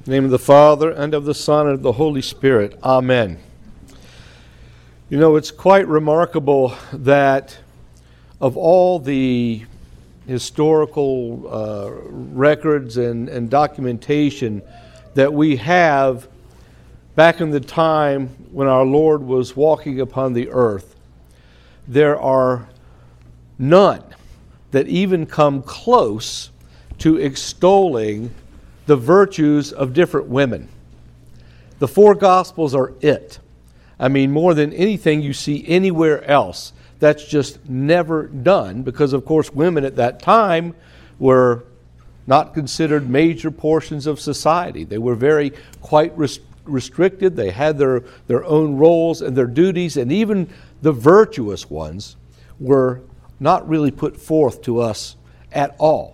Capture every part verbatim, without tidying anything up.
In the name of the Father, and of the Son, and of the Holy Spirit. Amen. You know, it's quite remarkable that of all the historical uh, records and, and documentation that we have back in the time when our Lord was walking upon the earth, there are none that even come close to extolling the virtues of different women. The four Gospels are it. I mean, more than anything you see anywhere else. That's just never done because, of course, women at that time were not considered major portions of society. They were very quite res- restricted. They had their, their own roles and their duties, and even the virtuous ones were not really put forth to us at all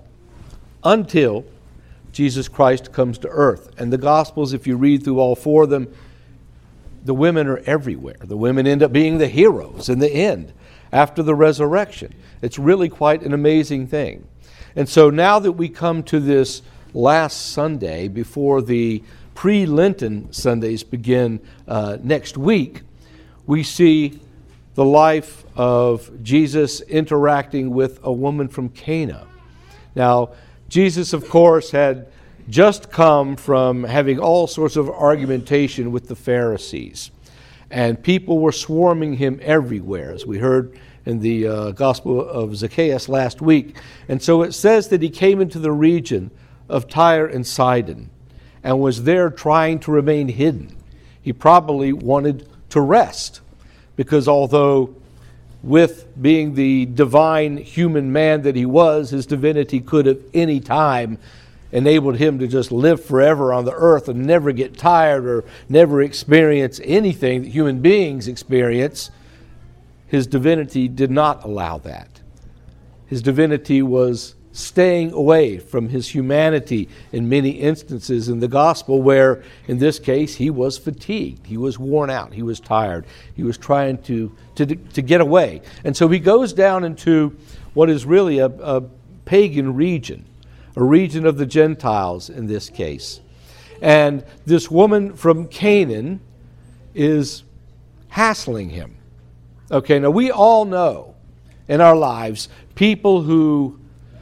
until Jesus Christ comes to earth. And the Gospels, if you read through all four of them, the women are everywhere. The women end up being the heroes in the end, after the resurrection. It's really quite an amazing thing. And so now that we come to this last Sunday before the pre-Lenten Sundays begin uh, next week, we see the life of Jesus interacting with a woman from Cana. Now, Jesus, of course, had just come from having all sorts of argumentation with the Pharisees. And people were swarming him everywhere, as we heard in the uh, Gospel of Zacchaeus last week. And so it says that he came into the region of Tyre and Sidon and was there trying to remain hidden. He probably wanted to rest, because although with being the divine human man that he was, his divinity could at any time enabled him to just live forever on the earth and never get tired or never experience anything that human beings experience. His divinity did not allow that. His divinity was staying away from his humanity in many instances in the gospel, where in this case he was fatigued, he was worn out, he was tired, he was trying to to, to get away. And so he goes down into what is really a, a pagan region, a region of the Gentiles in this case. And this woman from Canaan is hassling him. Okay, now we all know in our lives people who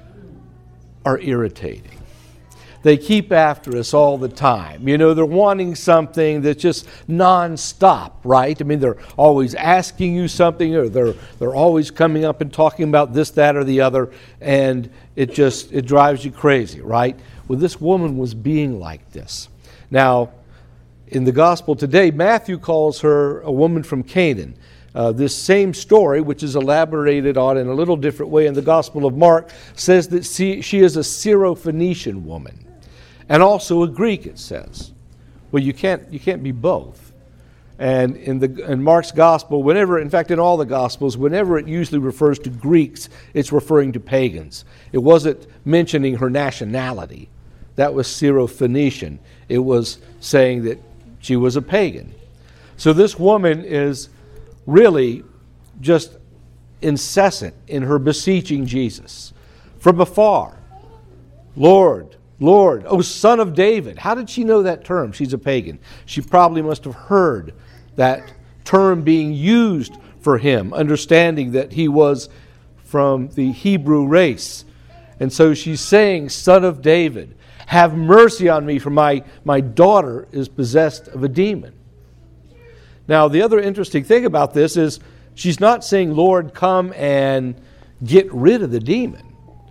are irritating. They keep after us all the time. You know, they're wanting something that's just nonstop, right? I mean, they're always asking you something, or they're they're always coming up and talking about this, that, or the other, and it just it drives you crazy, right? Well, this woman was being like this. Now, in the gospel today, Matthew calls her a woman from Canaan. Uh, this same story, which is elaborated on in a little different way in the Gospel of Mark, says that she, she is a Syro-Phoenician woman, and also a Greek, it says. Well, you can't you can't be both. And in the in Mark's Gospel, whenever, in fact, in all the Gospels, whenever it usually refers to Greeks, it's referring to pagans. It wasn't mentioning her nationality. That was Syro-Phoenician. It was saying that she was a pagan. So this woman is really just incessant in her beseeching Jesus from afar. Lord, Lord, O Son of David. How did she know that term? She's a pagan. She probably must have heard that term being used for him, understanding that he was from the Hebrew race. And so she's saying, Son of David, have mercy on me, for my, my daughter is possessed of a demon. Now, the other interesting thing about this is she's not saying, Lord, come and get rid of the demon.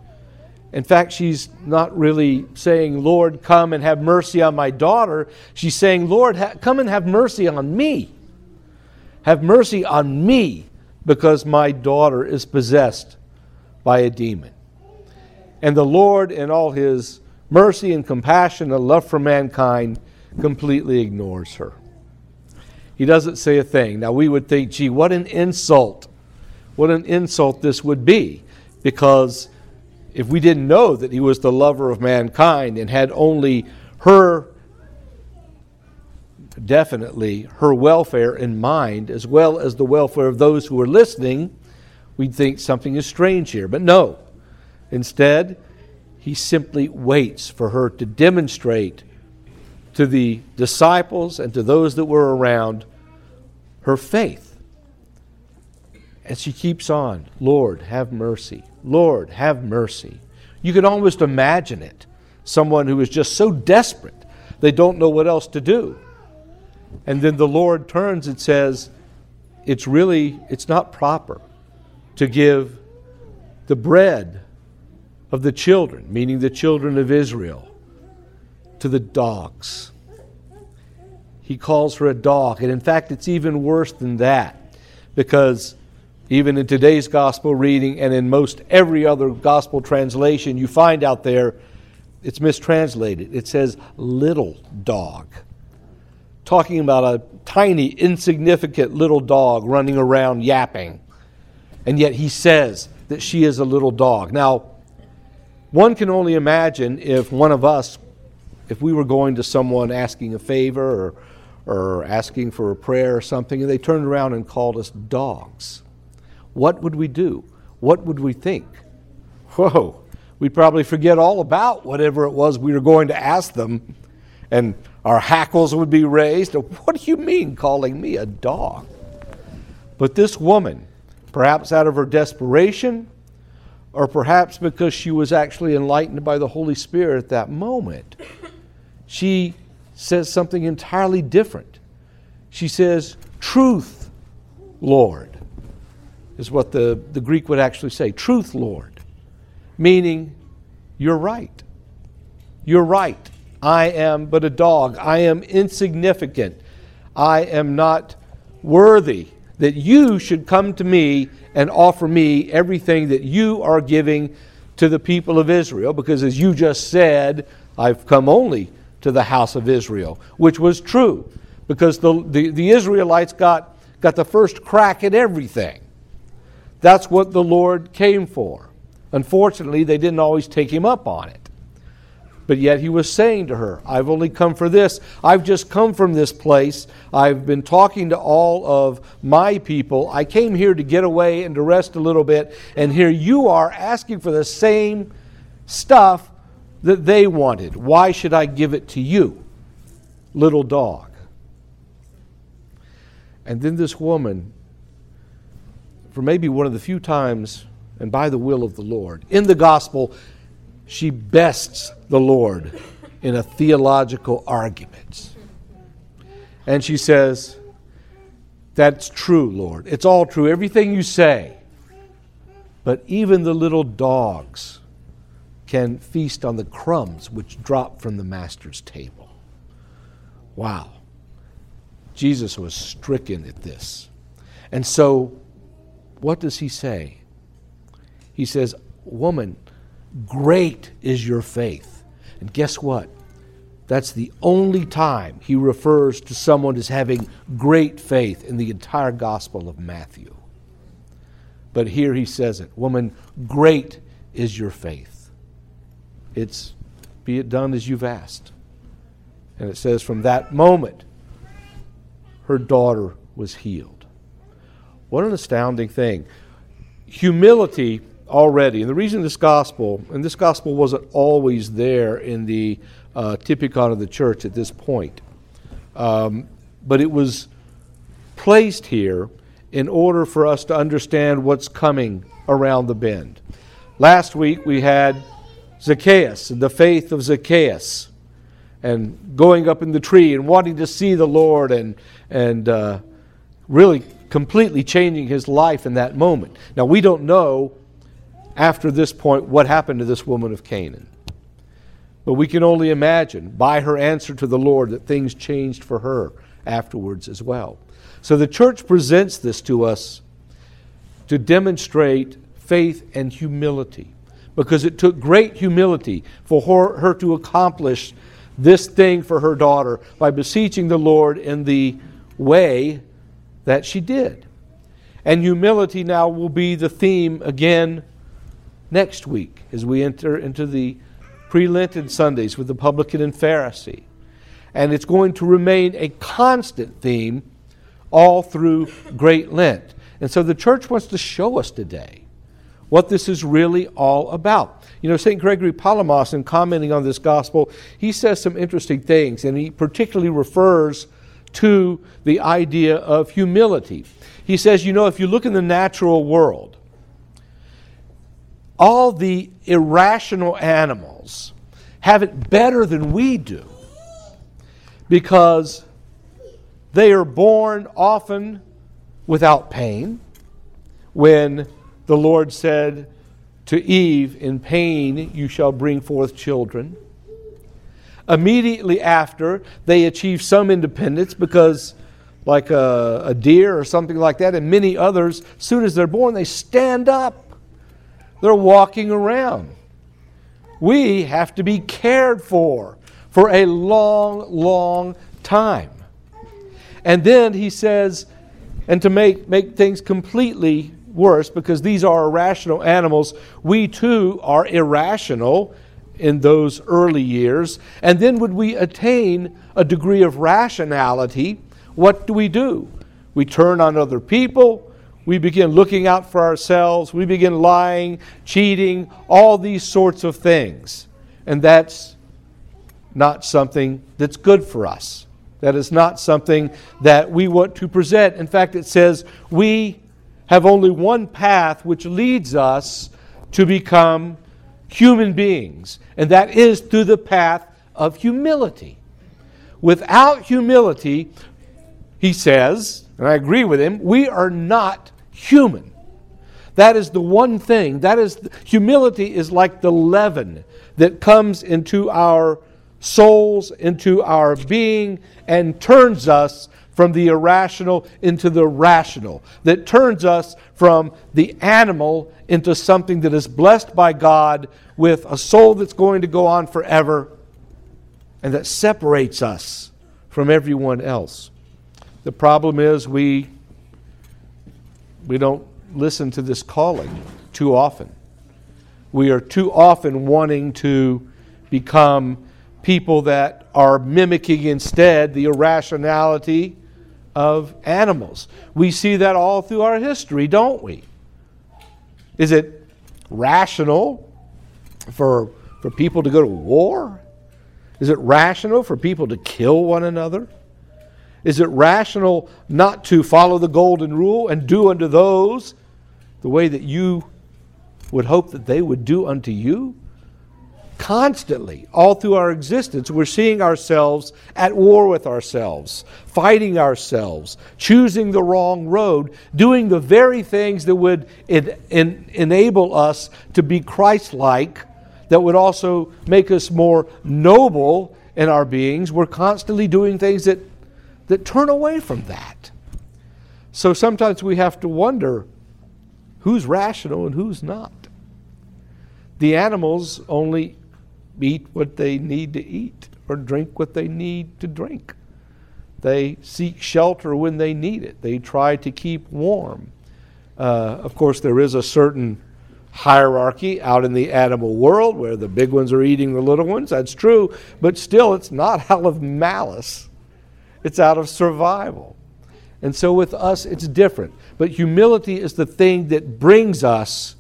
In fact, she's not really saying, Lord, come and have mercy on my daughter. She's saying, Lord, ha- come and have mercy on me. Have mercy on me, because my daughter is possessed by a demon. And the Lord, in all his mercy and compassion and love for mankind, completely ignores her. He doesn't say a thing. Now, we would think, gee, what an insult. What an insult this would be. Because if we didn't know that he was the lover of mankind and had only her, definitely her welfare in mind, as well as the welfare of those who are listening, we'd think something is strange here. But no. Instead, he simply waits for her to demonstrate to the disciples and to those that were around her faith. And she keeps on, Lord, have mercy. Lord, have mercy. You can almost imagine it. Someone who is just so desperate, they don't know what else to do. And then the Lord turns and says, it's really, it's not proper to give the bread of the children, meaning the children of Israel, to the dogs. He calls her a dog. And in fact, it's even worse than that, because even in today's gospel reading and in most every other gospel translation you find out there, it's mistranslated. It says little dog. Talking about a tiny, insignificant little dog running around yapping. And yet he says that she is a little dog. Now, one can only imagine if one of us, if we were going to someone asking a favor or, or asking for a prayer or something, and they turned around and called us dogs. What would we do? What would we think? Whoa, we'd probably forget all about whatever it was we were going to ask them, and our hackles would be raised. What do you mean calling me a dog? But this woman, perhaps out of her desperation, or perhaps because she was actually enlightened by the Holy Spirit at that moment, she says something entirely different. She says, truth, Lord, is what the, the Greek would actually say. Truth, Lord. Meaning, you're right. You're right. I am but a dog. I am insignificant. I am not worthy that you should come to me and offer me everything that you are giving to the people of Israel. Because as you just said, I've come only to the house of Israel, which was true. Because the, the, the Israelites got, got the first crack at everything. That's what the Lord came for. Unfortunately, they didn't always take him up on it. But yet he was saying to her, I've only come for this. I've just come from this place. I've been talking to all of my people. I came here to get away and to rest a little bit. And here you are asking for the same stuff that they wanted. Why should I give it to you, little dog? And then this woman, for maybe one of the few times, and by the will of the Lord, in the gospel, she bests the Lord in a theological argument. And she says, that's true, Lord. It's all true, everything you say. But even the little dogs can feast on the crumbs which drop from the master's table. Wow. Jesus was stricken at this. And so, what does he say? He says, woman, great is your faith. And guess what? That's the only time he refers to someone as having great faith in the entire Gospel of Matthew. But here he says it, woman, great is your faith. It's, be it done as you've asked. And it says from that moment, her daughter was healed. What an astounding thing. Humility already, and the reason this gospel, and this gospel wasn't always there in the uh, typicon of the church at this point, um, but it was placed here in order for us to understand what's coming around the bend. Last week we had Zacchaeus and the faith of Zacchaeus, and going up in the tree and wanting to see the Lord, and and uh, really completely changing his life in that moment. Now we don't know after this point what happened to this woman of Canaan, but we can only imagine by her answer to the Lord that things changed for her afterwards as well. So the church presents this to us to demonstrate faith and humility, because it took great humility for her, her to accomplish this thing for her daughter by beseeching the Lord in the way that she did. And humility now will be the theme again next week as we enter into the pre-Lenten Sundays with the publican and Pharisee. And it's going to remain a constant theme all through Great Lent. And so the church wants to show us today what this is really all about. You know, Saint Gregory Palamas, in commenting on this gospel, he says some interesting things, and he particularly refers to the idea of humility. He says, you know, if you look in the natural world, all the irrational animals have it better than we do because they are born often without pain. When the Lord said to Eve, in pain you shall bring forth children. Immediately after, they achieve some independence because, like a, a deer or something like that, and many others, as soon as they're born, they stand up. They're walking around. We have to be cared for for a long, long time. And then he says, and to make, make things completely worse, because these are irrational animals, we too are irrational in those early years. And then when we attain a degree of rationality, what do we do? We turn on other people. We begin looking out for ourselves. We begin lying, cheating, all these sorts of things. And that's not something that's good for us. That is not something that we want to present. In fact, it says we have only one path which leads us to become human beings, and that is through the path of humility. Without humility, he says, and I agree with him, we are not human. That is the one thing. That is, humility is like the leaven that comes into our souls, into our being, and turns us from the irrational into the rational, that turns us from the animal into something that is blessed by God with a soul that's going to go on forever, and that separates us from everyone else. The problem is we, we don't listen to this calling too often. We are too often wanting to become people that are mimicking instead the irrationality of animals. We see that all through our history, don't we? Is it rational for, for people to go to war? Is it rational for people to kill one another? Is it rational not to follow the golden rule and do unto those the way that you would hope that they would do unto you? Constantly, all through our existence, we're seeing ourselves at war with ourselves, fighting ourselves, choosing the wrong road, doing the very things that would en- en- enable us to be Christ-like, that would also make us more noble in our beings. We're constantly doing things that, that turn away from that. So sometimes we have to wonder who's rational and who's not. The animals only eat what they need to eat or drink what they need to drink. They seek shelter when they need it. They try to keep warm. Uh, of course, there is a certain hierarchy out in the animal world where the big ones are eating the little ones. That's true. But still, it's not out of malice. It's out of survival. And so with us, it's different. But humility is the thing that brings us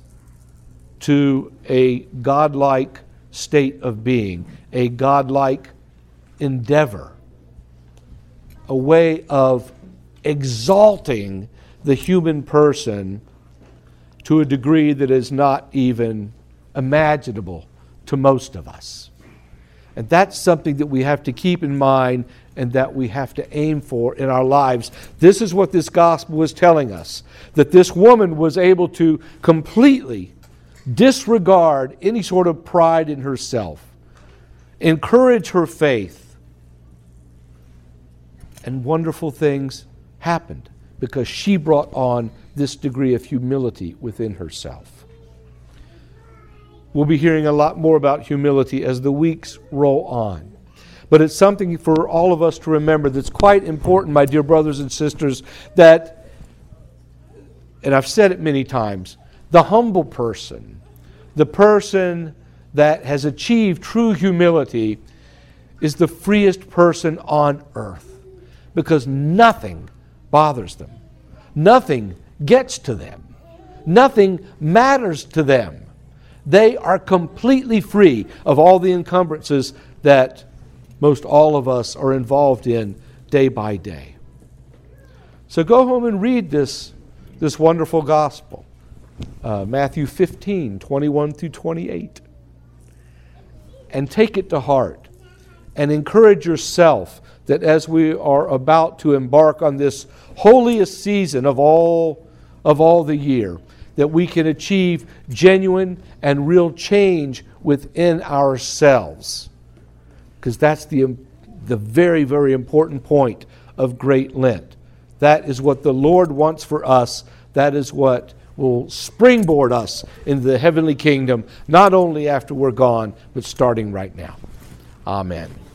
to a godlike state of being, a godlike endeavor, a way of exalting the human person to a degree that is not even imaginable to most of us. And that's something that we have to keep in mind and that we have to aim for in our lives. This is what this gospel was telling us, that this woman was able to completely disregard any sort of pride in herself, encourage her faith, and wonderful things happened because she brought on this degree of humility within herself. We'll be hearing a lot more about humility as the weeks roll on. But it's something for all of us to remember that's quite important, my dear brothers and sisters, that, and I've said it many times, the humble person, the person that has achieved true humility, is the freest person on earth because nothing bothers them. Nothing gets to them. Nothing matters to them. They are completely free of all the encumbrances that most all of us are involved in day by day. So go home and read this, this wonderful gospel. Uh, Matthew fifteen, twenty-one through twenty-eight. And take it to heart. And encourage yourself that as we are about to embark on this holiest season of all, of all the year, that we can achieve genuine and real change within ourselves. Because that's the, the very, very important point of Great Lent. That is what the Lord wants for us. That is what will springboard us into the heavenly kingdom, not only after we're gone, but starting right now. Amen.